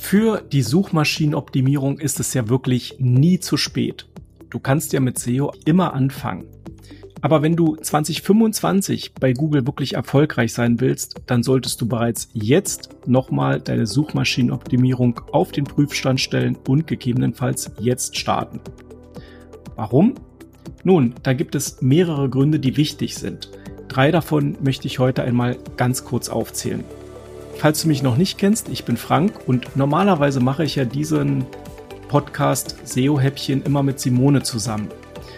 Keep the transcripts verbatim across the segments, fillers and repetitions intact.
Für die Suchmaschinenoptimierung ist es ja wirklich nie zu spät. Du kannst ja mit S E O immer anfangen. Aber wenn du zwanzig fünfundzwanzig bei Google wirklich erfolgreich sein willst, dann solltest du bereits jetzt nochmal deine Suchmaschinenoptimierung auf den Prüfstand stellen und gegebenenfalls jetzt starten. Warum? Nun, da gibt es mehrere Gründe, die wichtig sind. Drei davon möchte ich heute einmal ganz kurz aufzählen. Falls du mich noch nicht kennst, ich bin Frank und normalerweise mache ich ja diesen Podcast S E O-Häppchen immer mit Simone zusammen.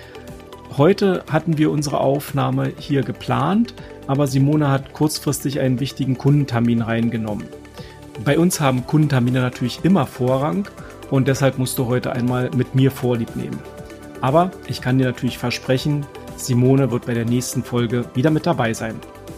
Heute hatten wir unsere Aufnahme hier geplant, aber Simone hat kurzfristig einen wichtigen Kundentermin reingenommen. Bei uns haben Kundentermine natürlich immer Vorrang und deshalb musst du heute einmal mit mir Vorlieb nehmen. Aber ich kann dir natürlich versprechen, Simone wird bei der nächsten Folge wieder mit dabei sein.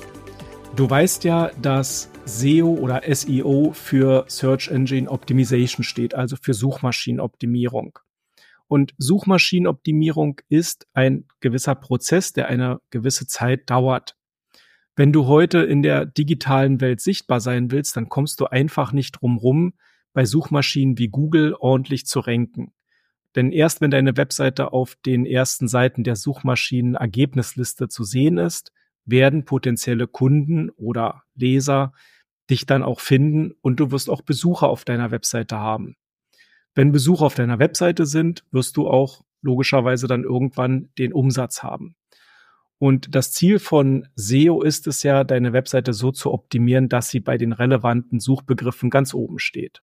Du weißt ja, dass S E O oder S E O für Search Engine Optimization steht, also für Suchmaschinenoptimierung. Und Suchmaschinenoptimierung ist ein gewisser Prozess, der eine gewisse Zeit dauert. Wenn du heute in der digitalen Welt sichtbar sein willst, dann kommst du einfach nicht drum rum, bei Suchmaschinen wie Google ordentlich zu ranken. Denn erst wenn deine Webseite auf den ersten Seiten der Suchmaschinen-Ergebnisliste zu sehen ist, werden potenzielle Kunden oder Leser dich dann auch finden und du wirst auch Besucher auf deiner Webseite haben. Wenn Besucher auf deiner Webseite sind, wirst du auch logischerweise dann irgendwann den Umsatz haben. Und das Ziel von S E O ist es ja, deine Webseite so zu optimieren, dass sie bei den relevanten Suchbegriffen ganz oben steht.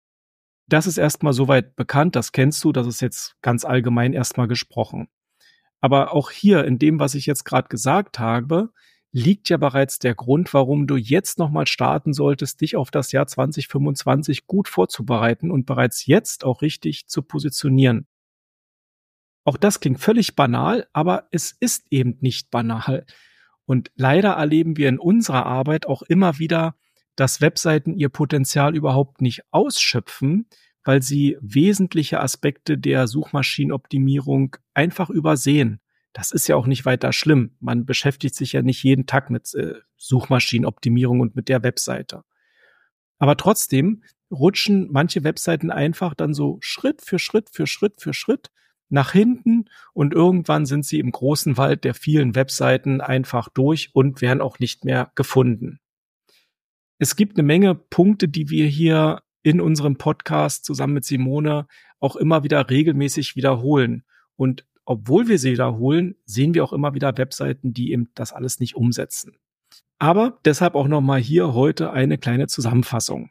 Das ist erstmal soweit bekannt, das kennst du, das ist jetzt ganz allgemein erstmal gesprochen. Aber auch hier in dem, was ich jetzt gerade gesagt habe, liegt ja bereits der Grund, warum du jetzt nochmal starten solltest, dich auf das Jahr zwanzig fünfundzwanzig gut vorzubereiten und bereits jetzt auch richtig zu positionieren. Auch das klingt völlig banal, aber es ist eben nicht banal. Und leider erleben wir in unserer Arbeit auch immer wieder, dass Webseiten ihr Potenzial überhaupt nicht ausschöpfen, weil sie wesentliche Aspekte der Suchmaschinenoptimierung einfach übersehen. Das ist ja auch nicht weiter schlimm. Man beschäftigt sich ja nicht jeden Tag mit äh, Suchmaschinenoptimierung und mit der Webseite. Aber trotzdem rutschen manche Webseiten einfach dann so Schritt für Schritt für Schritt für Schritt nach hinten und irgendwann sind sie im großen Wald der vielen Webseiten einfach durch und werden auch nicht mehr gefunden. Es gibt eine Menge Punkte, die wir hier in unserem Podcast zusammen mit Simone auch immer wieder regelmäßig wiederholen. Und obwohl wir sie wiederholen, sehen wir auch immer wieder Webseiten, die eben das alles nicht umsetzen. Aber deshalb auch nochmal hier heute eine kleine Zusammenfassung.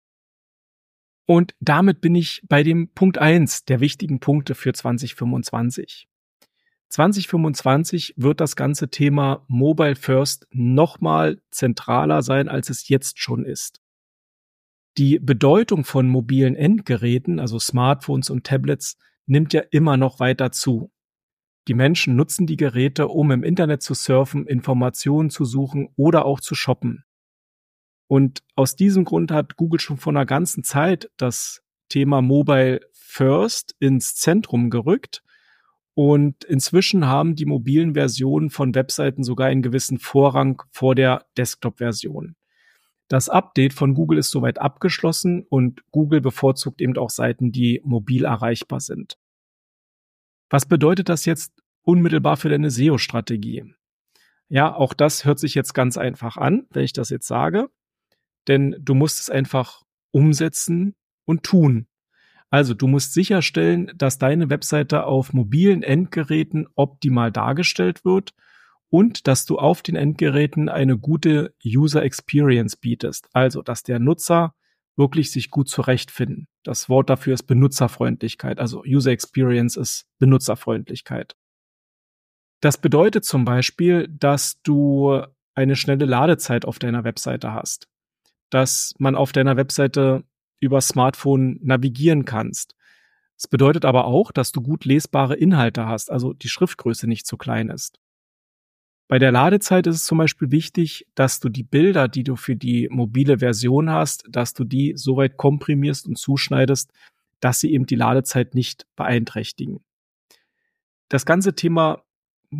Und damit bin ich bei dem Punkt eins der wichtigen Punkte für zwanzig fünfundzwanzig. zwanzig fünfundzwanzig wird das ganze Thema Mobile First nochmal zentraler sein, als es jetzt schon ist. Die Bedeutung von mobilen Endgeräten, also Smartphones und Tablets, nimmt ja immer noch weiter zu. Die Menschen nutzen die Geräte, um im Internet zu surfen, Informationen zu suchen oder auch zu shoppen. Und aus diesem Grund hat Google schon vor einer ganzen Zeit das Thema Mobile First ins Zentrum gerückt. Und inzwischen haben die mobilen Versionen von Webseiten sogar einen gewissen Vorrang vor der Desktop-Version. Das Update von Google ist soweit abgeschlossen und Google bevorzugt eben auch Seiten, die mobil erreichbar sind. Was bedeutet das jetzt unmittelbar für deine S E O-Strategie? Ja, auch das hört sich jetzt ganz einfach an, wenn ich das jetzt sage, denn du musst es einfach umsetzen und tun. Also du musst sicherstellen, dass deine Webseite auf mobilen Endgeräten optimal dargestellt wird und dass du auf den Endgeräten eine gute User Experience bietest. Also, dass der Nutzer wirklich sich gut zurechtfinden. Das Wort dafür ist Benutzerfreundlichkeit. Also User Experience ist Benutzerfreundlichkeit. Das bedeutet zum Beispiel, dass du eine schnelle Ladezeit auf deiner Webseite hast, dass man auf deiner Webseite über Smartphone navigieren kannst. Es bedeutet aber auch, dass du gut lesbare Inhalte hast, also die Schriftgröße nicht zu klein ist. Bei der Ladezeit ist es zum Beispiel wichtig, dass du die Bilder, die du für die mobile Version hast, dass du die so weit komprimierst und zuschneidest, dass sie eben die Ladezeit nicht beeinträchtigen. Das ganze Thema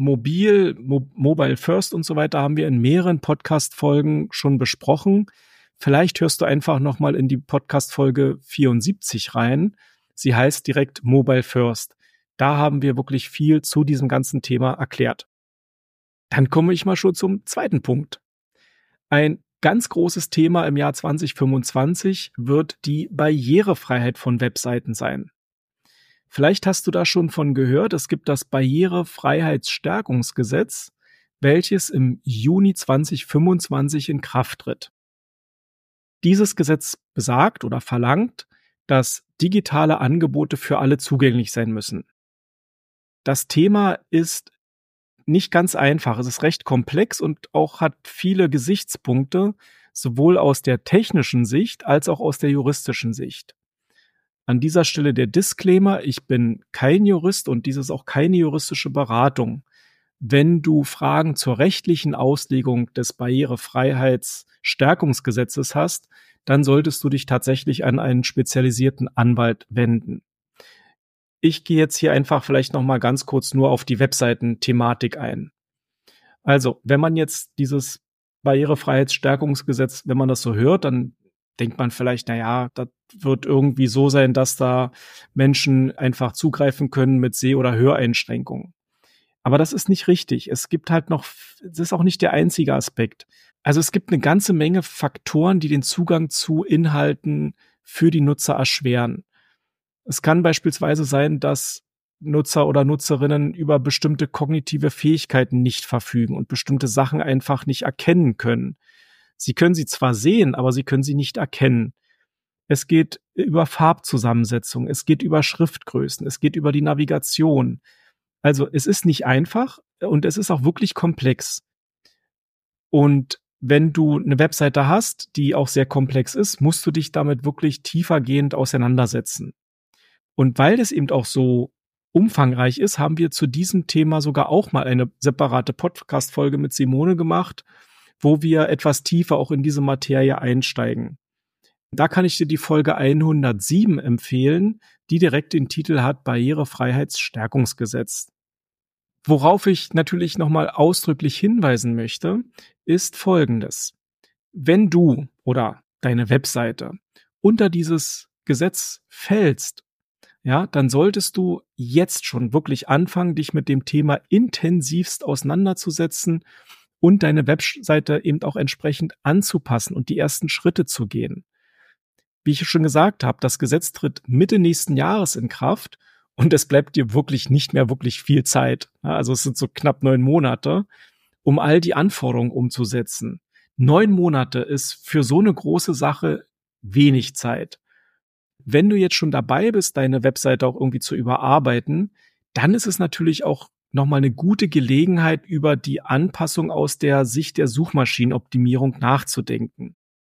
Mobil, Mo- Mobile First und so weiter haben wir in mehreren Podcast-Folgen schon besprochen. Vielleicht hörst du einfach nochmal in die Podcast-Folge vierundsiebzig rein. Sie heißt direkt Mobile First. Da haben wir wirklich viel zu diesem ganzen Thema erklärt. Dann komme ich mal schon zum zweiten Punkt. Ein ganz großes Thema im Jahr zwanzig fünfundzwanzig wird die Barrierefreiheit von Webseiten sein. Vielleicht hast du da schon von gehört, es gibt das Barrierefreiheitsstärkungsgesetz, welches im Juni zwanzig fünfundzwanzig in Kraft tritt. Dieses Gesetz besagt oder verlangt, dass digitale Angebote für alle zugänglich sein müssen. Das Thema ist nicht ganz einfach. Es ist recht komplex und auch hat viele Gesichtspunkte, sowohl aus der technischen Sicht als auch aus der juristischen Sicht. An dieser Stelle der Disclaimer: Ich bin kein Jurist und dies ist auch keine juristische Beratung. Wenn du Fragen zur rechtlichen Auslegung des Barrierefreiheitsstärkungsgesetzes hast, dann solltest du dich tatsächlich an einen spezialisierten Anwalt wenden. Ich gehe jetzt hier einfach vielleicht noch mal ganz kurz nur auf die Webseiten-Thematik ein. Also, wenn man jetzt dieses Barrierefreiheitsstärkungsgesetz, wenn man das so hört, dann denkt man vielleicht, na ja, das wird irgendwie so sein, dass da Menschen einfach zugreifen können mit Seh- oder Höreinschränkungen. Aber das ist nicht richtig. Es gibt halt noch, das ist auch nicht der einzige Aspekt. Also es gibt eine ganze Menge Faktoren, die den Zugang zu Inhalten für die Nutzer erschweren. Es kann beispielsweise sein, dass Nutzer oder Nutzerinnen über bestimmte kognitive Fähigkeiten nicht verfügen und bestimmte Sachen einfach nicht erkennen können. Sie können sie zwar sehen, aber sie können sie nicht erkennen. Es geht über Farbzusammensetzung, es geht über Schriftgrößen, es geht über die Navigation. Also es ist nicht einfach und es ist auch wirklich komplex. Und wenn du eine Webseite hast, die auch sehr komplex ist, musst du dich damit wirklich tiefergehend auseinandersetzen. Und weil das eben auch so umfangreich ist, haben wir zu diesem Thema sogar auch mal eine separate Podcast-Folge mit Simone gemacht, wo wir etwas tiefer auch in diese Materie einsteigen. Da kann ich dir die Folge hundertsieben empfehlen, die direkt den Titel hat Barrierefreiheitsstärkungsgesetz. Worauf ich natürlich nochmal ausdrücklich hinweisen möchte, ist Folgendes. Wenn du oder deine Webseite unter dieses Gesetz fällst, ja, dann solltest du jetzt schon wirklich anfangen, dich mit dem Thema intensivst auseinanderzusetzen und deine Webseite eben auch entsprechend anzupassen und die ersten Schritte zu gehen. Wie ich schon gesagt habe, das Gesetz tritt Mitte nächsten Jahres in Kraft und es bleibt dir wirklich nicht mehr wirklich viel Zeit. Also es sind so knapp neun Monate, um all die Anforderungen umzusetzen. Neun Monate ist für so eine große Sache wenig Zeit. Wenn du jetzt schon dabei bist, deine Webseite auch irgendwie zu überarbeiten, dann ist es natürlich auch nochmal eine gute Gelegenheit, über die Anpassung aus der Sicht der Suchmaschinenoptimierung nachzudenken.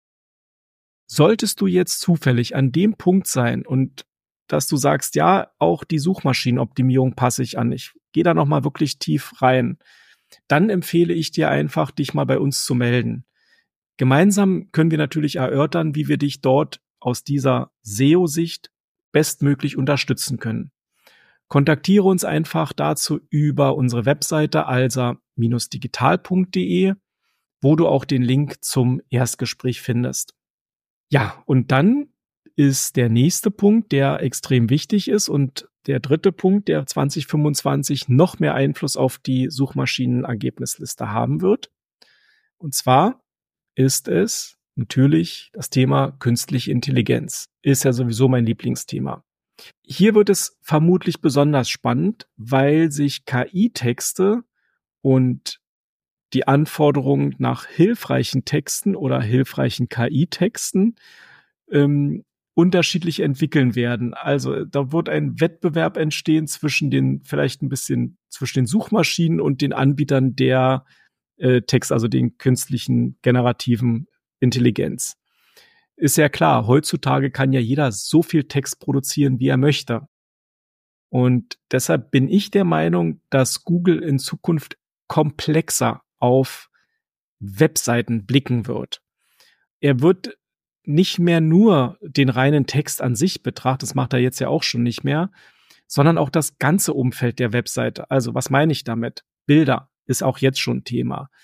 Solltest du jetzt zufällig an dem Punkt sein und dass du sagst, ja, auch die Suchmaschinenoptimierung passe ich an, ich gehe da nochmal wirklich tief rein, dann empfehle ich dir einfach, dich mal bei uns zu melden. Gemeinsam können wir natürlich erörtern, wie wir dich dort aus dieser S E O-Sicht bestmöglich unterstützen können. Kontaktiere uns einfach dazu über unsere Webseite alsa Bindestrich digital punkt de, wo du auch den Link zum Erstgespräch findest. Ja, und dann ist der nächste Punkt, der extrem wichtig ist und der dritte Punkt, der zwanzig fünfundzwanzig noch mehr Einfluss auf die Suchmaschinenergebnisliste haben wird. Und zwar ist es natürlich das Thema künstliche Intelligenz. Ist ja sowieso mein Lieblingsthema. Hier wird es vermutlich besonders spannend, weil sich K I-Texte und die Anforderungen nach hilfreichen Texten oder hilfreichen K I-Texten ähm, unterschiedlich entwickeln werden. Also da wird ein Wettbewerb entstehen zwischen den, vielleicht ein bisschen zwischen den Suchmaschinen und den Anbietern der äh, Text, also den künstlichen generativen Intelligenz. Ist ja klar, heutzutage kann ja jeder so viel Text produzieren, wie er möchte. Und deshalb bin ich der Meinung, dass Google in Zukunft komplexer auf Webseiten blicken wird. Er wird nicht mehr nur den reinen Text an sich betrachten, das macht er jetzt ja auch schon nicht mehr, sondern auch das ganze Umfeld der Webseite. Also was meine ich damit? Bilder ist auch jetzt schon Thema.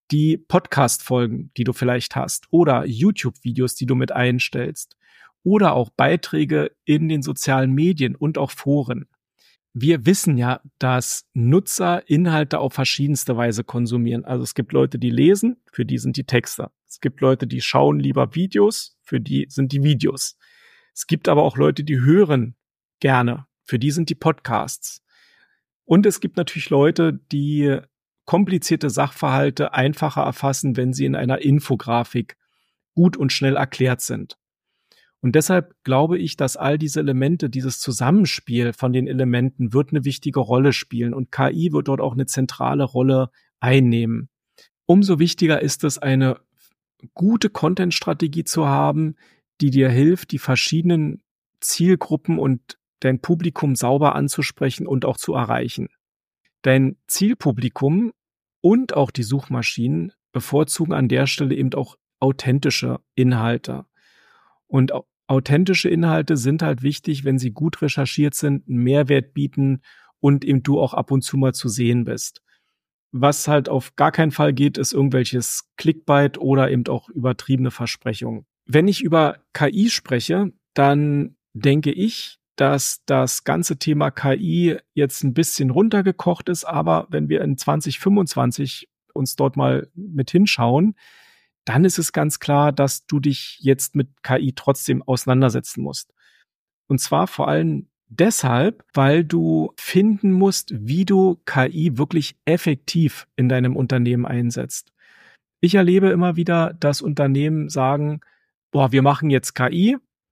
die Podcast-Folgen, die du vielleicht hast, oder YouTube-Videos, die du mit einstellst, oder auch Beiträge in den sozialen Medien und auch Foren. Wir wissen ja, dass Nutzer Inhalte auf verschiedenste Weise konsumieren. Also es gibt Leute, die lesen, für die sind die Texte. Es gibt Leute, die schauen lieber Videos, für die sind die Videos. Es gibt aber auch Leute, die hören gerne, für die sind die Podcasts. Und es gibt natürlich Leute, die komplizierte Sachverhalte einfacher erfassen, wenn sie in einer Infografik gut und schnell erklärt sind. Und deshalb glaube ich, dass all diese Elemente, dieses Zusammenspiel von den Elementen wird eine wichtige Rolle spielen und K I wird dort auch eine zentrale Rolle einnehmen. Umso wichtiger ist es, eine gute Content-Strategie zu haben, die dir hilft, die verschiedenen Zielgruppen und dein Publikum sauber anzusprechen und auch zu erreichen. Dein Zielpublikum und auch die Suchmaschinen bevorzugen an der Stelle eben auch authentische Inhalte. Und authentische Inhalte sind halt wichtig, wenn sie gut recherchiert sind, einen Mehrwert bieten und eben du auch ab und zu mal zu sehen bist. Was halt auf gar keinen Fall geht, ist irgendwelches Clickbait oder eben auch übertriebene Versprechungen. Wenn ich über K I spreche, dann denke ich, dass das ganze Thema K I jetzt ein bisschen runtergekocht ist, aber wenn wir in zwanzig fünfundzwanzig uns dort mal mit hinschauen, dann ist es ganz klar, dass du dich jetzt mit K I trotzdem auseinandersetzen musst. Und zwar vor allem deshalb, weil du finden musst, wie du K I wirklich effektiv in deinem Unternehmen einsetzt. Ich erlebe immer wieder, dass Unternehmen sagen, boah, wir machen jetzt K I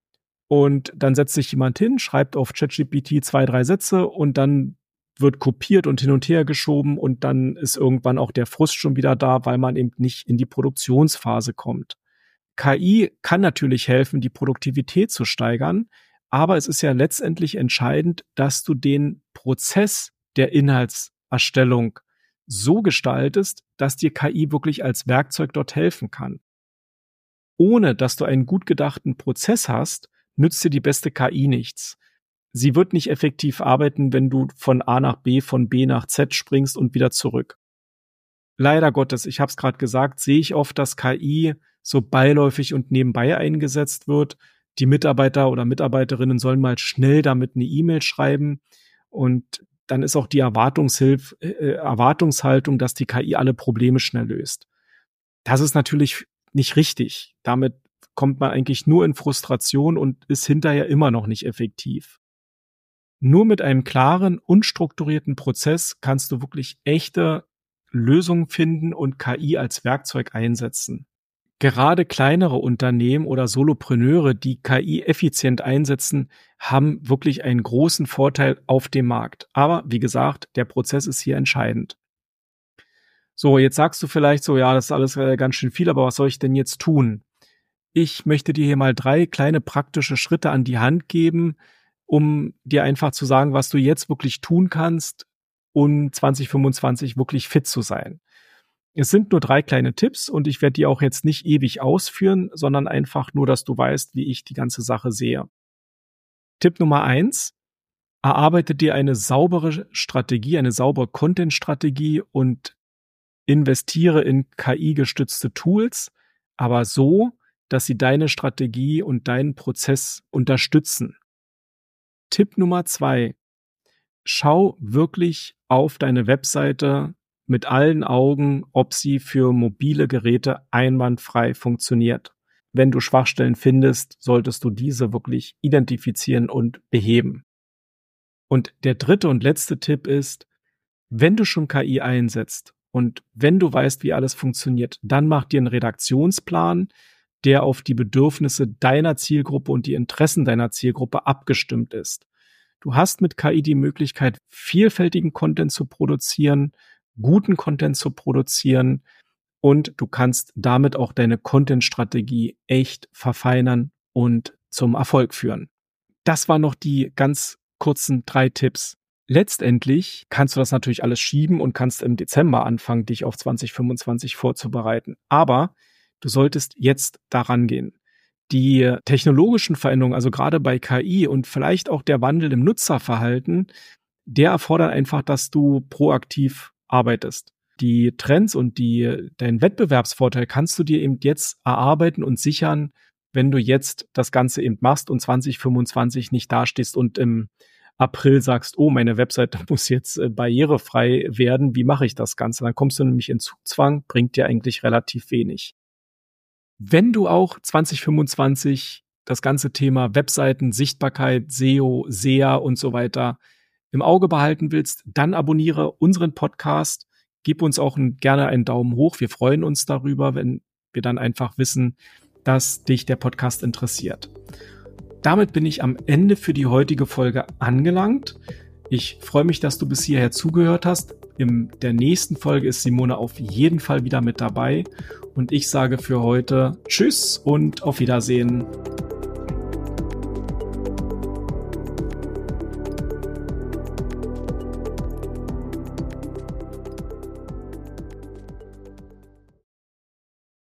und dann setzt sich jemand hin, schreibt auf ChatGPT zwei, drei Sätze und dann wird kopiert und hin und her geschoben und dann ist irgendwann auch der Frust schon wieder da, weil man eben nicht in die Produktionsphase kommt. K I kann natürlich helfen, die Produktivität zu steigern, aber es ist ja letztendlich entscheidend, dass du den Prozess der Inhaltserstellung so gestaltest, dass dir K I wirklich als Werkzeug dort helfen kann. Ohne dass du einen gut gedachten Prozess hast, nützt dir die beste K I nichts. Sie wird nicht effektiv arbeiten, wenn du von A nach B, von B nach Z springst und wieder zurück. Leider Gottes, ich habe es gerade gesagt, sehe ich oft, dass K I so beiläufig und nebenbei eingesetzt wird. Die Mitarbeiter oder Mitarbeiterinnen sollen mal schnell damit eine E-Mail schreiben und dann ist auch die Erwartungshilf, äh, Erwartungshaltung, dass die K I alle Probleme schnell löst. Das ist natürlich nicht richtig. Damit kommt man eigentlich nur in Frustration und ist hinterher immer noch nicht effektiv. Nur mit einem klaren und strukturierten Prozess kannst du wirklich echte Lösungen finden und K I als Werkzeug einsetzen. Gerade kleinere Unternehmen oder Solopreneure, die K I effizient einsetzen, haben wirklich einen großen Vorteil auf dem Markt. Aber wie gesagt, der Prozess ist hier entscheidend. So, jetzt sagst du vielleicht so, ja, das ist alles äh, ganz schön viel, aber was soll ich denn jetzt tun? Ich möchte dir hier mal drei kleine praktische Schritte an die Hand geben, um dir einfach zu sagen, was du jetzt wirklich tun kannst, um zwanzig fünfundzwanzig wirklich fit zu sein. Es sind nur drei kleine Tipps und ich werde die auch jetzt nicht ewig ausführen, sondern einfach nur, dass du weißt, wie ich die ganze Sache sehe. Tipp Nummer eins, erarbeite dir eine saubere Strategie, eine saubere Content-Strategie und investiere in K I-gestützte Tools, aber so, dass sie deine Strategie und deinen Prozess unterstützen. Tipp Nummer zwei, schau wirklich auf deine Webseite mit allen Augen, ob sie für mobile Geräte einwandfrei funktioniert. Wenn du Schwachstellen findest, solltest du diese wirklich identifizieren und beheben. Und der dritte und letzte Tipp ist, wenn du schon K I einsetzt und wenn du weißt, wie alles funktioniert, dann mach dir einen Redaktionsplan, der auf die Bedürfnisse deiner Zielgruppe und die Interessen deiner Zielgruppe abgestimmt ist. Du hast mit K I die Möglichkeit, vielfältigen Content zu produzieren, guten Content zu produzieren und du kannst damit auch deine Content-Strategie echt verfeinern und zum Erfolg führen. Das waren noch die ganz kurzen drei Tipps. Letztendlich kannst du das natürlich alles schieben und kannst im Dezember anfangen, dich auf zwanzig fünfundzwanzig vorzubereiten. Aber du solltest jetzt daran gehen. Die technologischen Veränderungen, also gerade bei K I und vielleicht auch der Wandel im Nutzerverhalten, der erfordert einfach, dass du proaktiv arbeitest. Die Trends und die, deinen Wettbewerbsvorteil kannst du dir eben jetzt erarbeiten und sichern, wenn du jetzt das Ganze eben machst und zwanzig fünfundzwanzig nicht dastehst und im April sagst, oh, meine Webseite muss jetzt äh, barrierefrei werden, wie mache ich das Ganze? Dann kommst du nämlich in Zugzwang, bringt dir eigentlich relativ wenig. Wenn du auch zwanzig fünfundzwanzig das ganze Thema Webseiten, Sichtbarkeit, S E O, S E A und so weiter im Auge behalten willst, dann abonniere unseren Podcast. Gib uns auch ein, gerne einen Daumen hoch. Wir freuen uns darüber, wenn wir dann einfach wissen, dass dich der Podcast interessiert. Damit bin ich am Ende für die heutige Folge angelangt. Ich freue mich, dass du bis hierher zugehört hast. In der nächsten Folge ist Simone auf jeden Fall wieder mit dabei. Und ich sage für heute Tschüss und auf Wiedersehen.